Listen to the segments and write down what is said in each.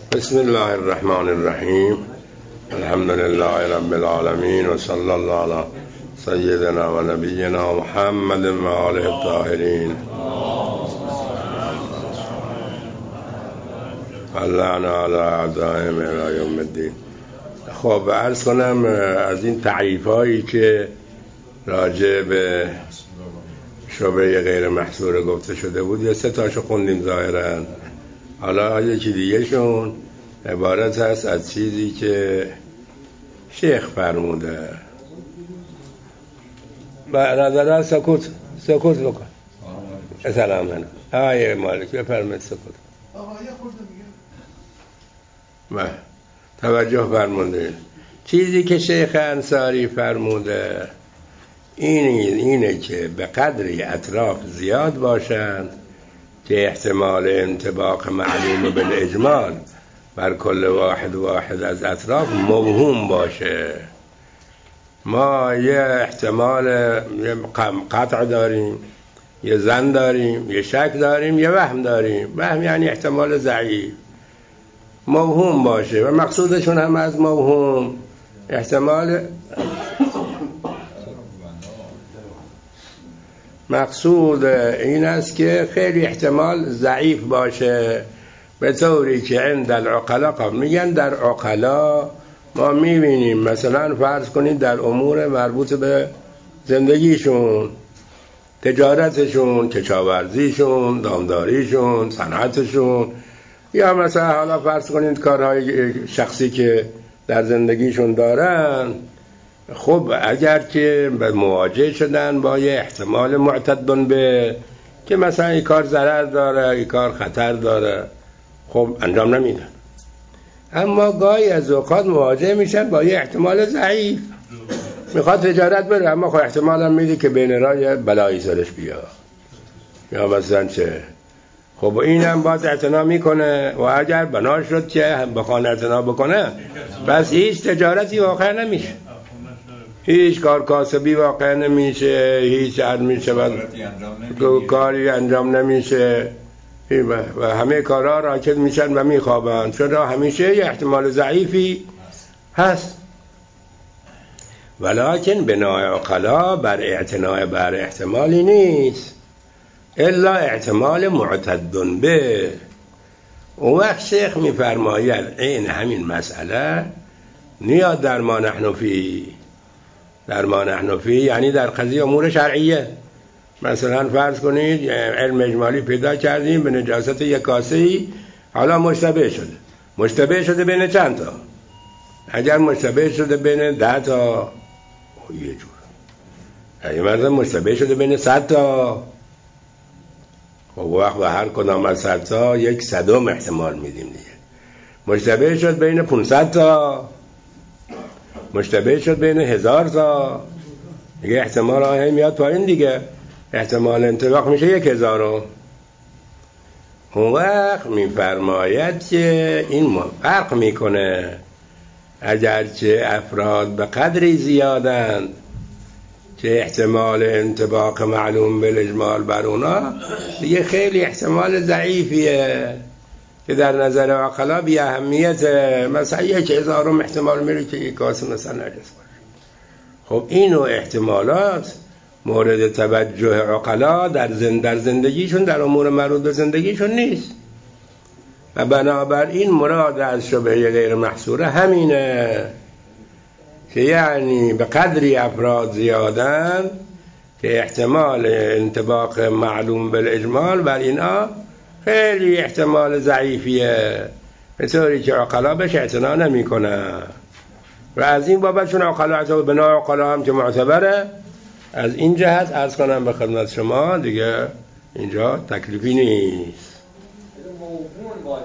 بسم الله الرحمن الرحیم. الحمد لله رب العالمین و صلی الله علی سیدنا و نبینا محمد و آله الطاهرین اللعنة علی اعدائهم الی یوم الدین. خب عرض کنم از این تعریفایی که راجع به شبهه غیر محصور گفته شده بود یا سه تاشو خوندیم ظاهرا. حالا یکی دیگه شون عبارت هست از چیزی که شیخ فرموده. برادران سکوت بکن. سلام علیکم. آقای مالک بفرمایید سکوت. آقا یه خورده میگه. توجه فرمودید. چیزی که شیخ انصاری فرموده اینه که به قدری اطراف زیاد باشند که احتمال انطباق معلوم بالاجمال بر کل واحد از اطراف موهوم باشه. ما یه احتمال یه قطع داریم، یه ظن داریم، یه شک داریم، یه وهم داریم. وهم یعنی احتمال ضعیف. موهوم باشه و مقصودشون هم از موهوم احتمال مقصود این است که خیلی احتمال ضعیف باشه، به طوری که عند العقلا میگن در عقلا ما میبینیم مثلا فرض کنید در امور مربوط به زندگیشون، تجارتشون، کشاورزیشون، دامداریشون، صنعتشون، یا مثلا حالا فرض کنید کارهای شخصی که در زندگیشون دارن. خب اگر که مواجه شدن با یه احتمال معتدن به که مثلا این کار ضرر داره، این کار خطر داره، خب انجام نمیدن. اما گاهی از اوقات مواجه میشن با یه احتمال ضعیف، میخواد تجارت بره اما خب احتمال هم میده که بین راه بلایی سرش بیاد یا مثلا چه. خب این هم باید اعتنا میکنه و اگر بنا شد که بخوان اعتنا بکنه پس هیچ تجارتی واقع نمیشه، هیچ کار کاسبی واقع نمیشه، هیچ کاری انجام نمیشه و همه کارها راکد میشن و میخوابن. چرا؟ همیشه یه احتمال ضعیفی هست. ولکن بنای عقلا بر اعتناء بر احتمالی نیست الا احتمال معتدن به. اون وقت شیخ میفرماید این همین مسئله نیاد در ما نحن فی یعنی در قضیه امور شرعیه. مثلا فرض کنید علم اجمالی پیدا کردیم به نجاست یک کاسه‌ای، حالا مشتبه شده بین چند تا؟ اگر مشتبه شده بین 10 تا یه جور، اگر مثلا مشتبه شده بین 100 تا، خب وقت به هر کدام از 100 تا 1/100 احتمال میدیم دیگه. مشتبه شد بین 500 تا، مشتبه شد بین 1000 تا، دیگه احتمال آهی میاد پایین دیگه، احتمال انطباق میشه 1000. اون وقت میفرماید که این فرق میکنه اگرچه افراد به قدری زیادند که احتمال انطباق معلوم بالاجمال بر اونا دیگه خیلی احتمال ضعیفیه که در نظر عقلا بی اهمیت، مثلا 1000 احتمال میره که یک کاسه مثلا نجس باشه. خب اینو احتمالات مورد توجه عقلا در زندگیشون، در امور مربوط به زندگیشون نیست و بنابراین مراد از شبهه غیر محصوره همینه که یعنی به قدری افراد زیادن که احتمال انطباق معلوم بالاجمال بر اینا خیلی احتمال ضعیفیه، به طوری که عقلا بهش اعتنا نمی‌کنن و از این بابت چون عقلا بنا عقلا هم که معتبره، از این جهت عرض کنم به خدمت شما دیگه اینجا تکلیفی نیست. موهوم باشه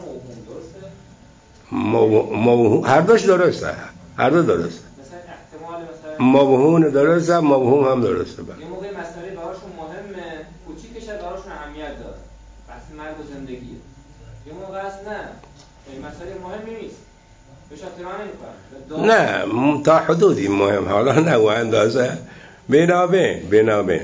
نه موهوم درسته؟ هر دوش درسته، هر دو درسته. مثلا احتمال مثلا موهوم درسته، موهوم هم درسته. یه موقع مسئله براشون مهمه، کوچیکش براشون اهمیت داره، بحث مرگ و زندگیه. یه موقع است نه، این مسئله مهمی نیست، بهش اعتنا نمی‌کنن. نه تا حدودی مهم، حالا نه و اندازه بنابین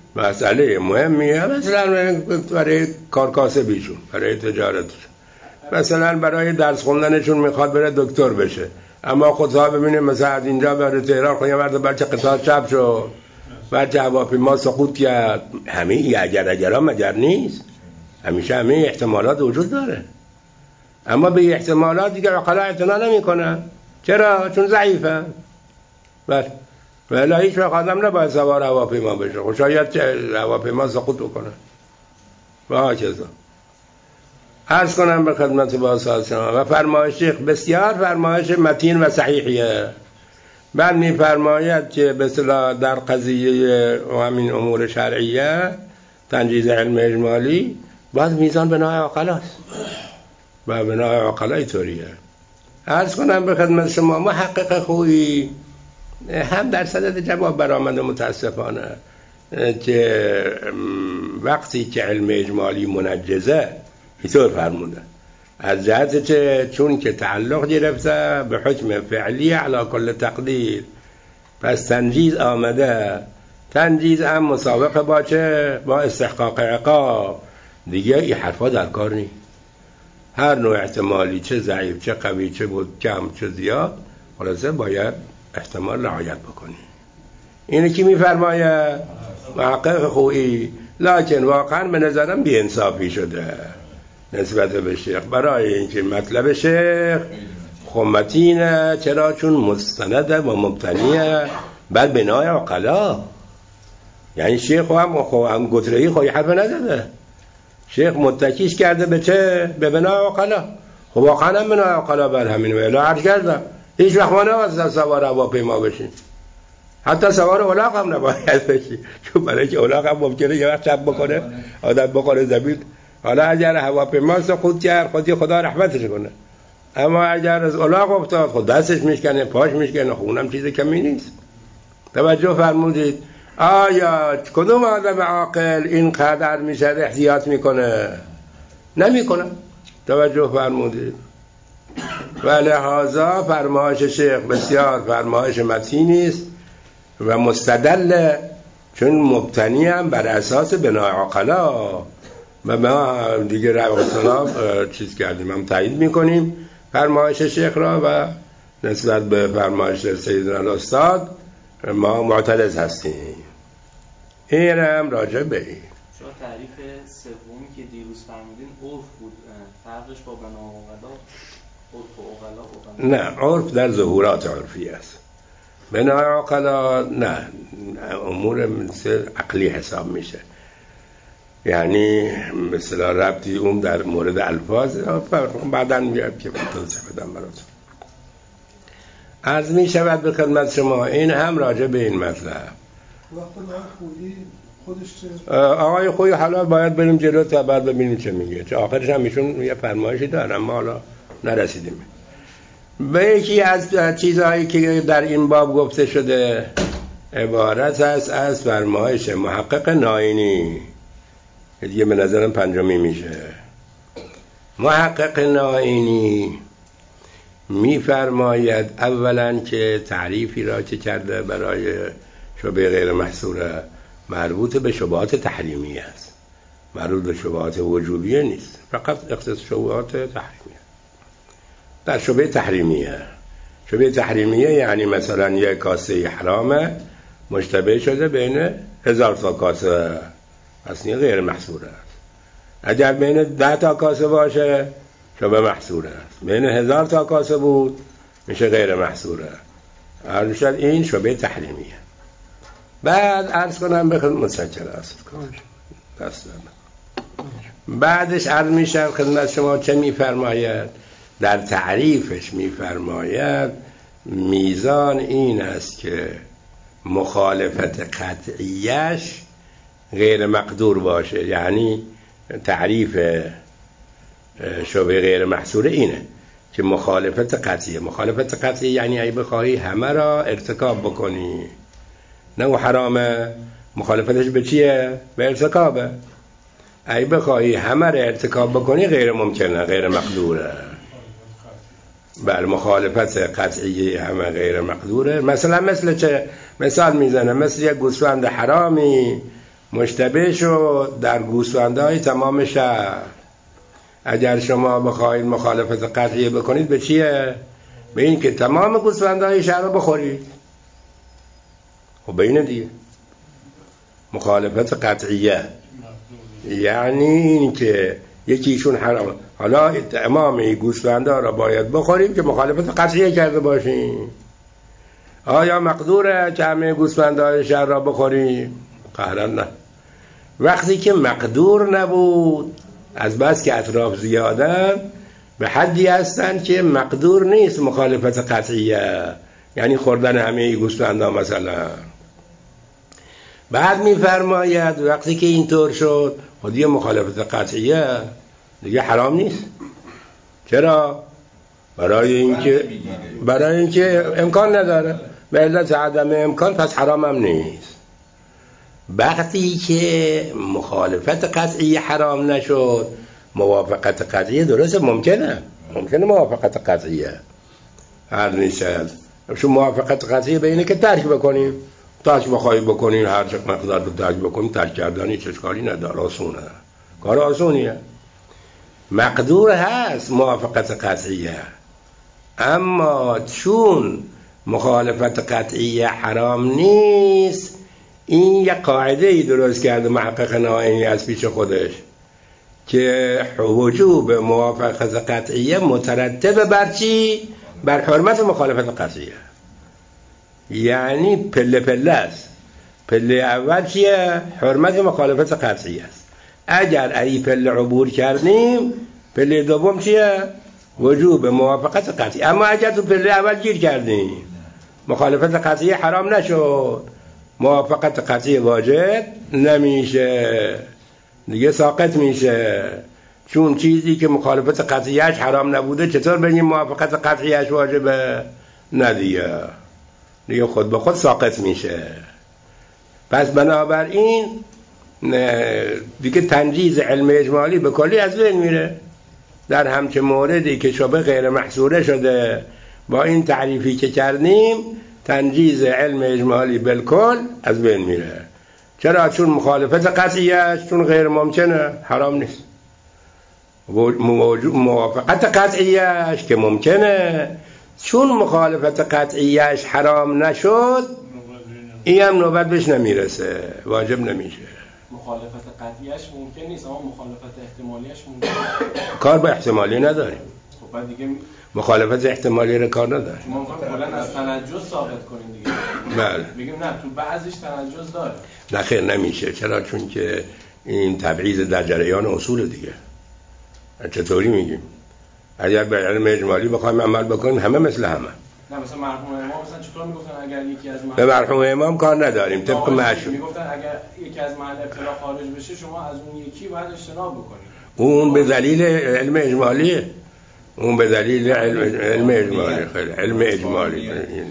مسئله مهمیه، مثلا برای کارکاسبیشون، برای تجارتشون مثلا برای درس خوندنشون میخواد بره دکتر بشه، اما خودها ببینیم مثلا از اینجا بره تهران خیلی مرد بچه قطار چپ شد، بچه هواپیما سقوط کرد. همه ای اگر مگر نیست، همیشه همه احتمالات وجود داره، اما به احتمالات دیگر عقلا اعتنا نمیکنن. چرا؟ چون ضعیفه. ولی هیچ وقت آدم نباید سوار هواپیما بشه، خب شاید هواپیما سقوط بکنه و هاکذا. عرض کنم به خدمت بازخواست شما و فرمایش شیخ بسیار فرمایش متین و صحیحیه. بعد میفرماید که به اصطلاح در قضیه همین امور شرعیه تنجیز علم اجمالی باید میزان بنای عقل است و بنای عقل اینطوریه. عرض کنم به خدمت شما محقق خویی هم در صدد جواب برآمده متاسفانه که وقتی که علم اجمالی منجزه اینطور فرموده از جهت چون که تعلق گرفته به حکم فعلی علی کل تقدیر، پس تنجیز آمده، تنجیز هم مسابقه با استحقاق عقاب دیگه. این حرفا در کار نیست. هر نوع احتمالی چه ضعیف چه قوی چه بود کم چه زیاد خلاصه باید احتمال رعایت بکنی. اینه کی میفرماید؟ محقق خویی. لکن واقعا به نظرم بی‌انصافی شده نسبت به شیخ برای اینکه مطلب شیخ خمتینه. چرا؟ چون مستنده و مبتنیه بر بنای عقلا. یعنی شیخ هم گترهی خواهی حرف نزده، شیخ متکیش کرده به چه؟ به بنای عقلا. خب واقعا هم بنای عقلا بر همین ولی عرض کردم هیچ وقت ما نباید سوار هواپیما بشین، حتی سوار الاغ هم نباید بشین، چون برای که الاغ هم ممکنه یه وقت چپ بکنه آدم بخوره زمین. حالا اگر هواپیما سقوط کرد خودی خدا رحمتش کنه، اما اگر از الاغ افتاد خود دستش میشکنه پاش میشکنه، خونم چیز کمی نیست. توجه فرمودید؟ آیا کدوم آدم عاقل این قدر میشه احتیاط میکنه؟ نمیکنه. توجه فرمودید؟ و لحاظا فرمایش شیخ بسیار فرمایش متینی است و مستدل، چون مبتنی هم بر اساس بنای عقلا و ما دیگه روایتنا چیز کردیم هم تایید میکنیم فرمایش شیخ را و نسبت به فرمایش سیدنا الاستاد ما معترض هستیم. این هم راجع به این شما تعریف سومی که دیروز فرمودین عرف بود، فرقش با بنا عقلا عرف و عقلا؟ نه، عرف در ظهورات عرفی است، بنا عقلا نه، امور مثل عقلی حساب میشه. یعنی مثلا ربطی اون در مورد الفاظ بعداً میاد که توضیح بدم براتون. عرض می شود به خدمت شما این هم راجع به این مطلب. آقای خویی حالا باید بریم جلو تا بعد ببینیم چه میگه، چه آخرش هم ایشون یه فرمایشی داره اما حالا نرسیدیم. به یکی از چیزهایی که در این باب گفته شده عبارت است از فرمایش محقق نائینی، دیگه به نظرم پنجمی میشه. محقق نائینی میفرماید اولا که تعریفی را که کرده برای شبهه غیر محصوره مربوط به شبهات تحریمیه است، مربوط به شبهات وجوبیه نیست، فقط اختصاص شبهات تحریمیه. در شبهه تحریمیه، شبهه تحریمیه یعنی مثلا یک کاسه حرامه مشتبه شده بین 1000 تا کاسه، اصلا غیر محصوره است. اگر بین 10 تا کاسه باشه شبه محصوره است، بین 1000 تا کاسه بود میشه غیر محصوره. عرض شد این شبهه تحریمیه. بعد عرض کنم بخدمت مسجل است بعدش عرض میشه خدمت شما چه میفرماید در تعریفش. میفرماید میزان این است که مخالفت قطعیش غیر مقدور باشه، یعنی تعریف شبهه غیر محصوره اینه که مخالفت قطعیه. مخالفت قطعیه یعنی ای بخواهی همه را ارتکاب بکنی، نه و حرامه، مخالفتش به چیه؟ به ارتکابه. ای بخواهی همه را ارتکاب بکنی غیر ممکنه، غیر مقدوره. بله، مخالفت قطعیه همه غیر مقدوره. مثلا مثل چه؟ مثال میزنه مثل یک گوسفند حرامی مشتبه شد در گوسفندهای تمام شهر، اگر شما بخواید مخالفت قطعیه بکنید به چیه؟ به این که تمام گوسفندهای شهر رو بخورید. خب به اینه دیگه مخالفت قطعیه، یعنی این که یکیشون حرام، حالا تمام گوسفندا را باید بخوریم که مخالفت قطعیه کرده باشیم. آیا مقدوره که همه گوسفندهای شهر را بخوریم؟ قهرا نه. وقتی که مقدور نبود، از بس که اطراف زیادن به حدی هستن که مقدور نیست مخالفت قطعیه، یعنی خوردن همه گوسفندا مثلا. بعد میفرماید وقتی که اینطور شد خودی مخالفت قطعیه دیگه حرام نیست. چرا؟ برای اینکه امکان نداره، به علت عدم امکان، پس حرام هم نیست. وقتی که مخالفت قطعی حرام نشد، موافقت قطعی درسته، ممکنه موافقت قطعیه هر نیست. چون موافقت قطعی به اینه که ترک بکنیم، ترک بخواهی بکنیم هر چه مقدار رو ترک بکنیم، ترک کردنی چه اشکالی نداره، آسونه، کار آسونیه. مقدور هست موافقت قطعیه، اما چون مخالفت قطعیه حرام نیست، این یک قاعده ای درست کرده محقق نائینی از پیش خودش که وجوب موافقت قطعیه مترتب بر چی؟ بر حرمت مخالفت قطعیه. یعنی پله پله است. پله اول چیه؟ حرمت مخالفت قطعیه است. اگر ای پله عبور کردیم، پله دوم چیه؟ وجوب موافقت قطعی. اما اگر تو پله اول گیر کردیم، مخالفت قطعی حرام نشد، موافقت قطعی واجب نمیشه، دیگه ساقط میشه. چون چیزی که مخالفت قطعیش حرام نبوده چطور بگیم موافقت قطعیش واجبه؟ دیگه خود به خود ساقط میشه. پس بنابراین دیگه تنجیز علم اجمالی به کلی از بین میره. در همچه موردی که شبه غیر محصوره شده با این تعریفی که کردیم، تنجیز علم اجمالی بالکل از بین میره. چرا؟ چون مخالفت قطعیش چون غیر ممکنه حرام نیست. موافقت قطعیش که ممکنه، چون مخالفت قطعیش حرام نشد، این هم نوبت بهش نمیرسه، واجب نمیشه. مخالفت قطعیش ممکن نیست، اما مخالفت احتمالیش ممکنه. کار به احتمالی نداریم. خب بعد دیگه مخالفت احتمالی رو کار نداریم. شما میخواید کلا از تنجس ثابت کنین دیگه. بله. بگیم نه تو بعضیش تنجس داره. نه خیر نمیشه. چرا؟ چون که این تبعیض در جریان اصول دیگه. چطوری میگیم؟ اگر به علم اجمالی بخوایم عمل بکنیم همه مثل همه. نه مثلا مرحوم امام مثلا چطور میگفتن اگر یکی از به مرحوم امام کار نداریم طبق معشوق. میگفتن اگر یکی از محل ابتلا خارج بشه شما از اون یکی باید اجتناب بکنید. اون به دلیل علم اجمالیه. اون به دلیل علم اجمالی. علم اجمالی.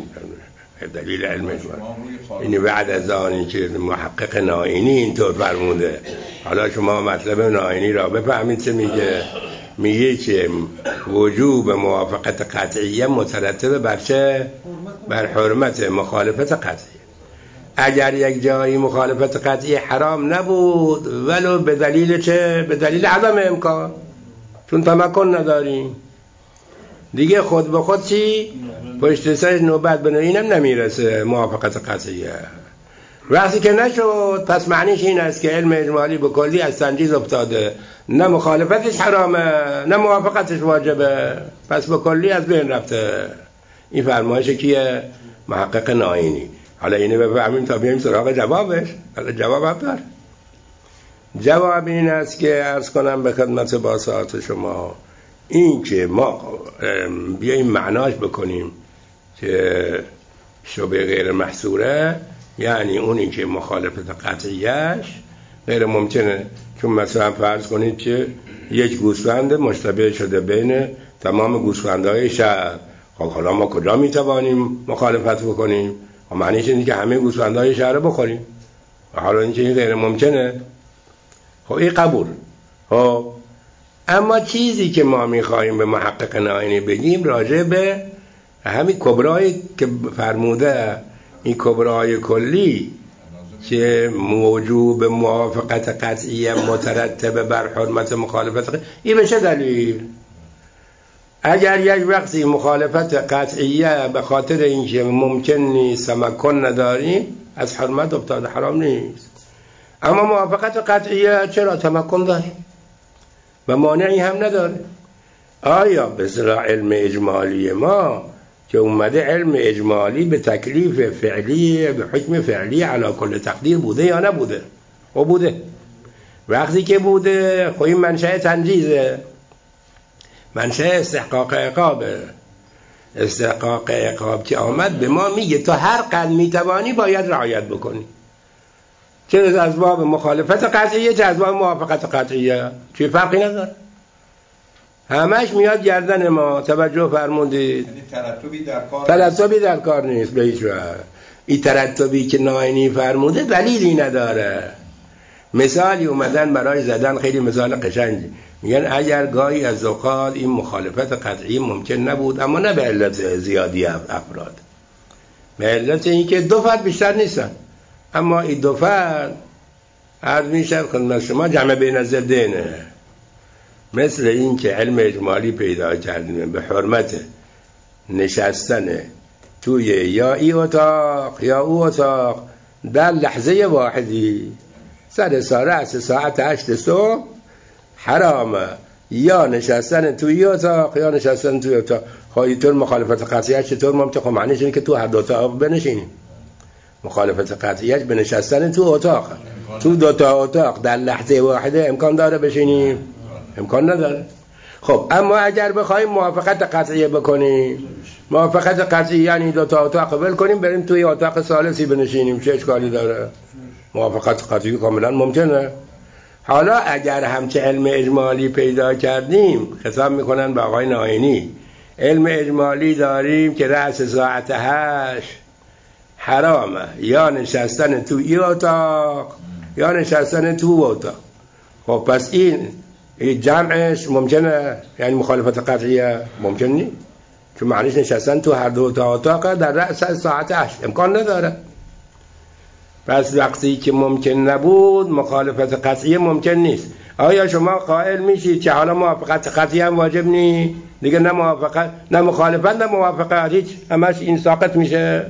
دلیل علم اجمالی. این بعد از آنی که محقق نائینی اینطور فرموده. حالا شما مطلب نائینی را بفهمید چه میگه. میگه که وجوب موافقت قطعیه مترتب بر چه؟ بر حرمت مخالفت قطعی. اگر یک جایی مخالفت قطعی حرام نبود ولو به دلیل چه؟ به دلیل عدم امکان، چون تمکن نداریم دیگه، خود به خود چی؟ پشت سر نوبت به اینم نمیرسه موافقت قطعیه. وقتی که نشد پس معنیش این است که علم اجمالی به کلی از تنجیز افتاده، نه مخالفتش حرامه نه موافقتش واجبه، پس به کلی از بین رفته. این فرمایش کیه؟ محقق نائینی. حالا اینه بفهمیم تا بیاییم سراغ جوابش. حالا جواب هم داره. جواب این است که عرض کنم به خدمت باسطات شما، این که ما بیاییم معناش بکنیم که شبه غیر محصوره، یعنی اونی که مخالفت قطعیش غیر ممکنه. چون مثلا فرض کنید که یک گوسفند مشتبه شده بین تمام گوسفندهای شهر، خب حالا ما کجا میتوانیم مخالفت بکنیم؟ و معنیش اینه که همه گوسفندهای شهر رو بخوریم، و حالا اینکه این غیر ممکنه، خب این قبول. خب اما چیزی که ما میخواییم به محقق نائینی بگیم راجع به همین کبرایی که فرموده، این کبرای کلی که موجوب موافقت قطعیه مترتب بر حرمت مخالفت این به چه دلیل؟ اگر یک وقتی مخالفت قطعیه به خاطر اینکه ممکن نیست تمکن نداریم از حرمت افتاده، حرام نیست. اما موافقت قطعیه چرا تمکن داریم و مانعی هم نداره. آیا به اصطلاح علم اجمالی ما که اومده علم اجمالی به تکلیف فعلی به حکم فعلی علی کل تقدیر بوده یا نبوده؟ او بوده. وقتی که بوده خب این منشأ تنجیزه، منشأ استحقاق عقابه. استحقاق عقاب که آمد به ما میگه تا هر قدر میتوانی باید رعایت بکنی، چه از باب مخالفت قطعیه چه از باب موافقت قطعیه، چه فرقی نداره، همش میاد گردن ما. توجه فرمودید؟ ترتبی در کار نیست به هیچ وجه. این ترتبی که ناینی فرموده دلیلی نداره. مثالی اومدن برای زدن، خیلی مثال قشنگی، میگن اگر گاهی از اوقات این مخالفت قطعی ممکن نبود، اما نه به علت زیادی افراد، به علت اینکه دو فرد بیشتر نیستن، اما این دو فرد عرض میشن خدمت شما جمع بین الضدینه. مثل این که علم اجمالی پیدا کردیم به حرمت نشستن توی یا ای اتاق یا او اتاق در لحظه واحدی، سر ساعت 8 صبح حرامه یا نشستن توی اتاق یا نشستن توی اتاق. خواهی طور مخالفت قطعیت چطور ممکنه؟ خب معنیش اینه که تو هر دو تا بنشینیم. مخالفت قطعیت به نشستن تو اتاق، تو دو تا اتاق در لحظه واحده امکان داره بشینیم؟ امکان نداره. خب اما اگر بخوایم موافقت قطعیه بکنیم، موافقت قطعی یعنی دو تا اتاق قبول کنیم بریم توی اتاق ثالثی بنشینیم، چه اشکالی داره؟ موافقت قطعی کاملا ممکنه. حالا اگر همچه علم اجمالی پیدا کردیم، خطاب میکنن به آقای ناینی، علم اجمالی داریم که رأس ساعت 8 حرامه یا نشستن تو ای اتاق یا نشستن تو اتاق. خب پس این جمعش ممکنه؟ یعنی مخالفت قطعیه ممکن نیست، چون معنیش نشستن تو هر دو تا اتاق در رأس ساعت 8 امکان نداره. پس وقتی که ممکن نبود مخالفت قطعیه ممکن نیست. آیا شما قائل میشید که حالا موافقت قطعی هم واجب نیست دیگه؟ نه موافقت نه مخالفت نه موافقت، هیچ، همش این ساقط میشه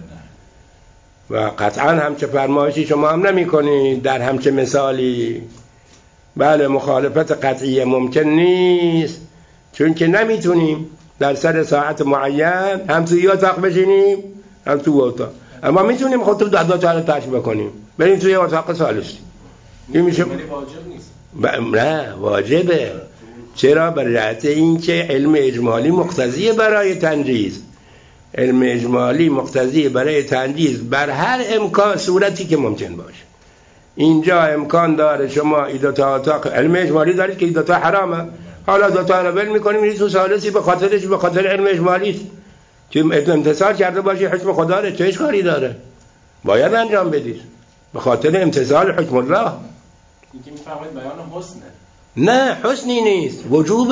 و قطعا همچه فرمایشی شما هم نمی کنید در همچه مثالی. بله مخالفت قطعیه ممکن نیست چون که نمیتونیم در سر ساعت معین هم توی اتاق بشینیم هم تو اتاق، اما میتونیم خود تو دو تا رو ترک بکنیم بریم توی اتاق ثالثی. این میشه واجب نیست. نه واجبه. چرا؟ به جهت اینکه علم اجمالی مقتضی برای تنجیز، علم اجمالی مقتضی برای تنجیز بر هر امکان صورتی که ممکن باشه. اینجا امکان داره شما این دو تا اتاق، علم اجمالی دارید که این دو تا حرامه، حالا دو تا رو ول می‌کنیم میرید تو ثالثی به خاطر علم اجمالی است که امتثال کرده باشی حکم خدا رو، چه اشکالی داره؟ باید انجام بدید به خاطر امتثال حکم الله. این که می‌فرمایید بیان حسنه. نه حسنی نیست،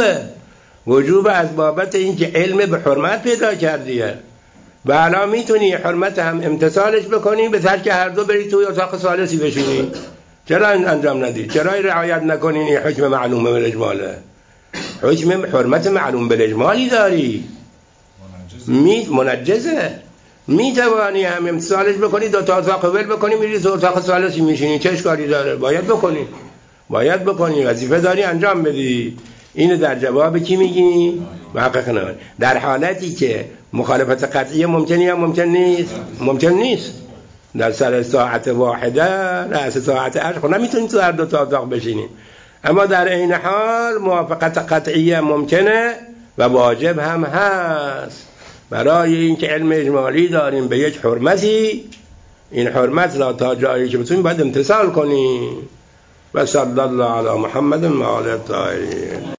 وجوبه از بابت اینکه علم به حرمت پیدا کردیه و الان میتونی حرمت هم امتثالش بکنی به ترک هر دو بری توی اتاق ثالثی بشینی. چرا انجام ندید؟ چرا رعایت نکنین؟ این حکم معلوم بالاجماله، حکم حرمت معلوم بالاجمالی داری، منجزه، میتوانی هم امتثالش بکنی، دو تا اتاق قبول بکنی میری تو اتاق ثالثی میشینی، چه اشکالی داره؟ باید بکنی، وظیفه داری انجام بدی. اینو در جواب کی میگی؟ محقق نه. در حالتی که مخالفت قطعیه ممکنه یا ممکن نیست؟ ممکن نیست. در سر ساعت واحده رأس ساعت 8 خب نمیتونیم تو هر دو تا اتاق بشینیم، اما در این حال موافقت قطعیه ممکنه و واجب هم هست. برای اینکه علم اجمالی داریم به یک حرمتی، این حرمت را تا جایی که بتونیم باید امتثال کنیم. و صلی الله علی محمد و آله الطاهرین.